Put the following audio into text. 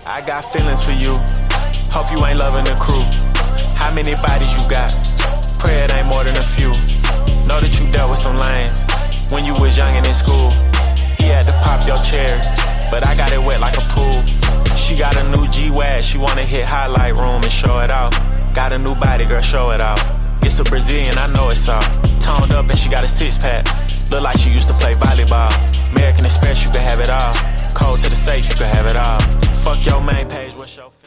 I got feelings for you. Hope you ain't loving the crew. How many bodies you got? Pray it ain't more than a few. Know that you dealt with some lames when you was young and in school. He had to pop your chair, but I got it wet like a pool. She got a new G-Wag, she wanna hit highlight room and show it off. Got a new body, girl, show it off. It's a Brazilian, I know it's all. Toned up and she got a six-pack. Look like she used to play volleyball. American Express, you can have it all. Code to the safe, you can have it all. Fuck your main page, what's your